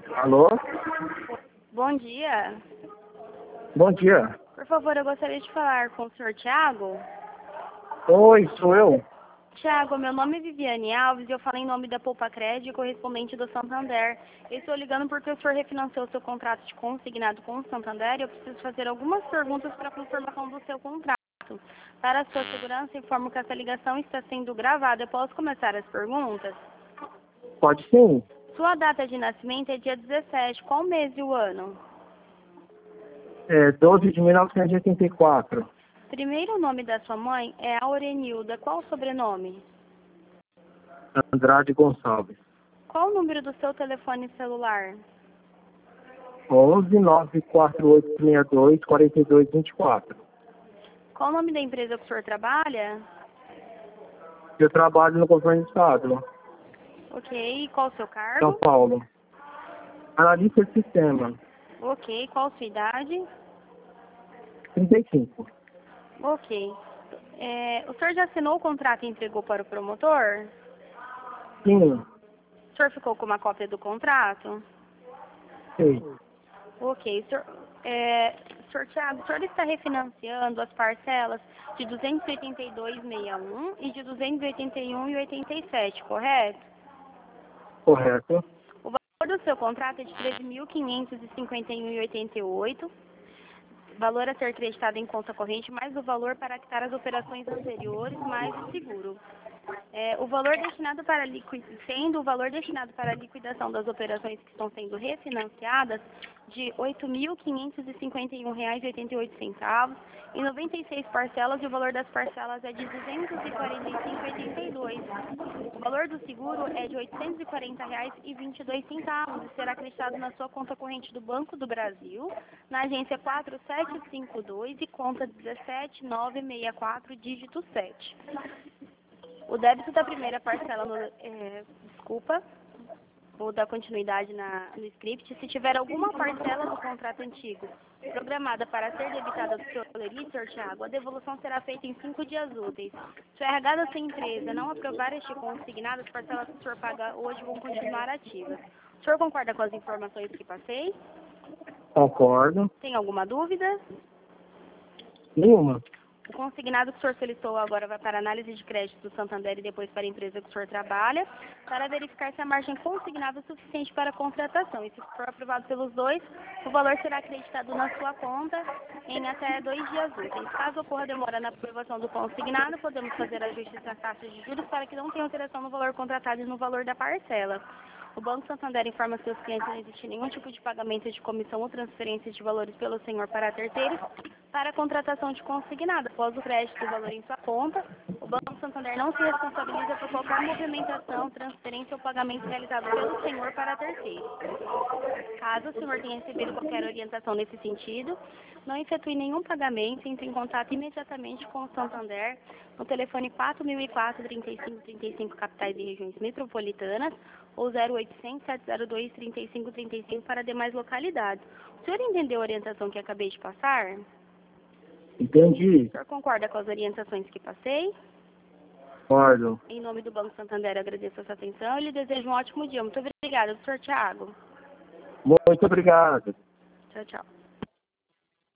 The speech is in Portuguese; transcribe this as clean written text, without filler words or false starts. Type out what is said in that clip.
Alô? Bom dia. Bom dia. Por favor, eu gostaria de falar com o senhor Tiago. Oi, sou eu. Tiago, meu nome é Viviane Alves e eu falo em nome da Poupa Crédito, correspondente do Santander. Eu estou ligando porque o senhor refinanciou seu contrato de consignado com o Santander e eu preciso fazer algumas perguntas para a confirmação do seu contrato. Para a sua segurança, informo que essa ligação está sendo gravada. Eu posso começar as perguntas? Pode sim. Sua data de nascimento é dia 17. Qual mês e o ano? 12 de 1984. Primeiro nome da sua mãe é Aurenilda. Qual o sobrenome? Andrade Gonçalves. Qual o número do seu telefone celular? 11 94862 4224. Qual o nome da empresa que o senhor trabalha? Eu trabalho no governo do estado, Ok. E qual o seu São cargo? Paulo. Analista de sistema. Ok. Qual a sua idade? 35. Ok. O senhor já assinou o contrato e entregou para o promotor? Sim, O senhor ficou com uma cópia do contrato? sei. Ok. Senhor Thiago, o senhor está refinanciando as parcelas de 282,61 e de 281,87, correto? Correto. O valor do seu contrato é de 13.551,88. Valor a ser creditado em conta corrente, mais o valor para quitar as operações anteriores, mais o seguro. O valor destinado para sendo o valor destinado para a liquidação das operações que estão sendo refinanciadas de R$ 8.551,88 em 96 parcelas, e o valor das parcelas é de R$ 245,82. O valor do seguro é de R$ 840,22 e será acreditado na sua conta corrente do Banco do Brasil, na agência 4752 e conta 17964, dígito 7. O débito da primeira parcela, vou dar continuidade no script. Se tiver alguma parcela do contrato antigo programada para ser debitada do seu lerite, senhor Thiago, a devolução será feita em 5 dias úteis. Se o RH da sua empresa não aprovar este consignado, as parcelas que o senhor paga hoje vão continuar ativas. O senhor concorda com as informações que passei? Concordo. Tem alguma dúvida? Nenhuma. O consignado que o senhor solicitou agora vai para análise de crédito do Santander e depois para a empresa que o senhor trabalha, para verificar se a margem consignada é suficiente para a contratação. E se for aprovado pelos dois, o valor será acreditado na sua conta em até 2 dias úteis. Caso ocorra demora na aprovação do consignado, podemos fazer ajustes nas taxas de juros para que não tenha alteração no valor contratado e no valor da parcela. O Banco Santander informa seus clientes que não existe nenhum tipo de pagamento de comissão ou transferência de valores pelo senhor para terceiros para a contratação de consignado. Após o crédito do valor em sua conta, o Banco Santander não se responsabiliza por qualquer movimentação, transferência ou pagamento realizado pelo senhor para terceiros. Caso o senhor tenha recebido qualquer orientação nesse sentido, não efetue nenhum pagamento, entre em contato imediatamente com o Santander no telefone 4004-3535, capitais e regiões metropolitanas, ou 0800-702-3535 para demais localidades. O senhor entendeu a orientação que acabei de passar? Entendi. O senhor concorda com as orientações que passei? Concordo. Em nome do Banco Santander, eu agradeço a sua atenção e lhe desejo um ótimo dia. Muito obrigada, senhor Thiago. Muito obrigado. Tchau, tchau.